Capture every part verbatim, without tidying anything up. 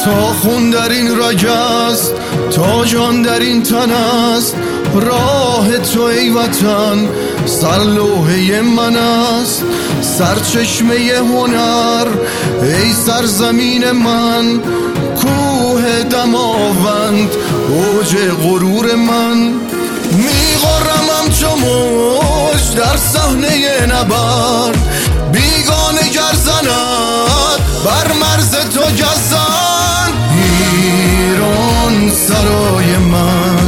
تا خون در این رگ است، تا جان در این تن است، راه تو ای وطن سرلوحه من است. سرچشمه هنر ای سرزمین من، کوه دماوند اوج غرور من. میغرم چو موج در صحنه نبرد، بیگانه گر زند بر مرز تو گزند. ایران سرای من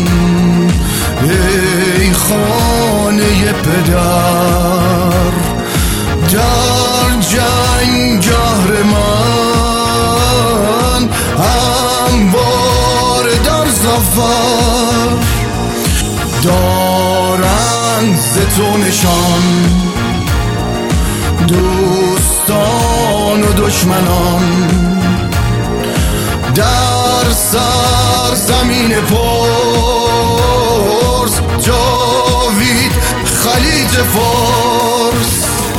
ای خانه پدر، در جنگ قهرمان هموار در ظفر. دارند ز تو نشان دوستان و دشمنان، در سر زمین پرس جاوید خلیج فارس.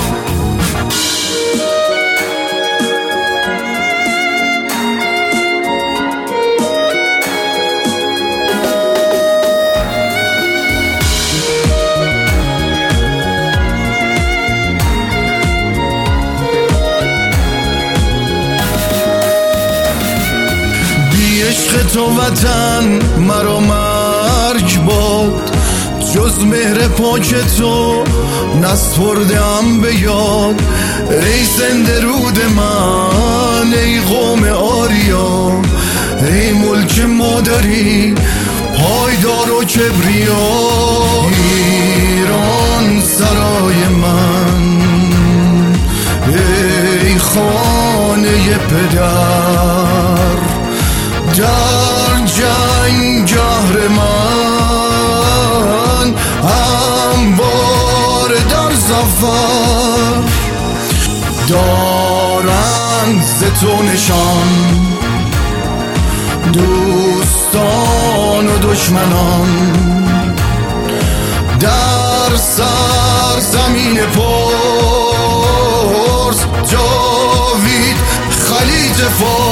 عشق تو وطن مرا مرگ باد، جز مهر پاک تو نسپردم به یاد. ای زنده رود من ای قوم آریا، ای ملک مادری پایدار و کبریا. ایران سرای من ای خانه پدر، در جنگ قهرمان هموار در ظفر. دارند ز تو نشان دوستان و دشمنان، در سر زمین پرس جاوید خلیج فارس.